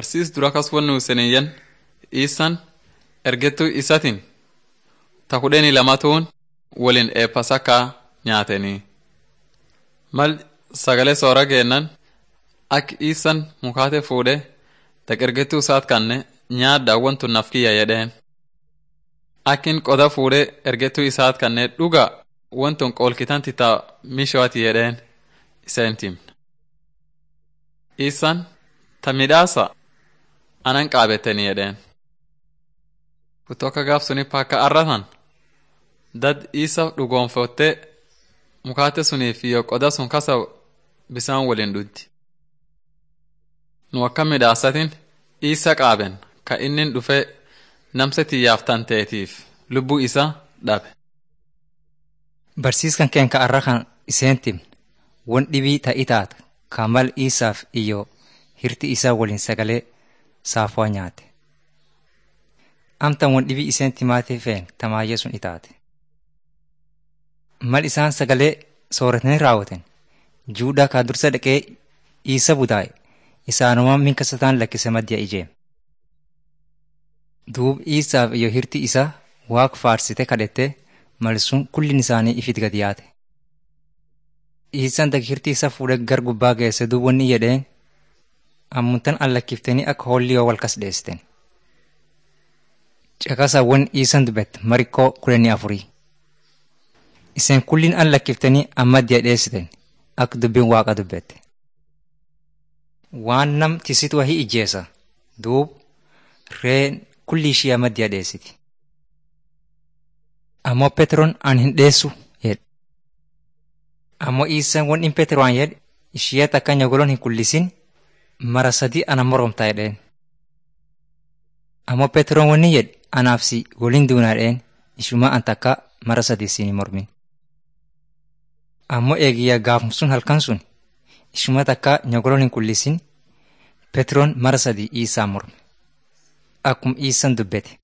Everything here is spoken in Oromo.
Barsiis dura kaswannu seneyyan isan ergettuu isatiin ta 12 waliin Pasaka nyaatanii. Mal sagalee soora geennan ak isan mukaate fuudhee ergettuu isaat kanne nyaaddaa wantu nafkiyya jedheen. Akin qoda fuudhee ergettuu isaat kanne dhuga wantun qoolkitanti ta mishooti jedheen iseen timne. Isan ta midhaasa anan qaabetanii jedheen. Kutoka gaaf suni pakka arratan dad isa dhugoonfottee mukaate suniif iyo qoda sun kasa bisaan waliin dhuddi. Nu akka midhaasatin isa qaaben ka innin dhufe namse tiyyaaftan teetiif lubbuu isa dhabe. Barsiiskan keenka arra kan iseen timne won dhibii ta'i taata kamal isaaf iyo hirti isaa waliin sagalee saafaa nyaate. Amtan won dhibii iseen timaatee feen tamaayyee sun itaate. Mal isaan sagalee sooratanii raawwatan juudhaa kaa dursa dhaqee isa budaa'e isaanuma min kasataan lakkise maddiya ijeem. Duub isaaf iyo hirti isaa waaq faarsite kadhette mal sun kullin isaanii ifit gad yaate. Isaan dag hirti isaa fuudhee gar gubbaa geesse duub wanni jedheen ammuntan allakkiftanii akka holliyoo wal kas dheessiten. Caqasaawwan isaan dubbette marikkoo 14. Iseen kullin allakkiftanii ammaddiya dheessiten akka dubbiin waaqa dubbette. Waan nam tisitu wahii ijjeesa duub reen kulli ishii ammaddiya dheessiti. Ammoo Peteroon an hin dheessu jedhe. Ammoo isaan won in Peteroon jedhe ishee takka nyogoloon hin kullisin mara 3 ana moromtaa jedheen. Ammoo Peteroon wanni jedhe anaaf si waliin duunaa jedheen ishuma an takka mara 3 siin hin mormin. Ammoo eegiyyaa gaafum sun halkan sun ishuma takka nyogoloon hin kullisin Peteroon mara 3 isaan morme. Akkum isaan dubbete.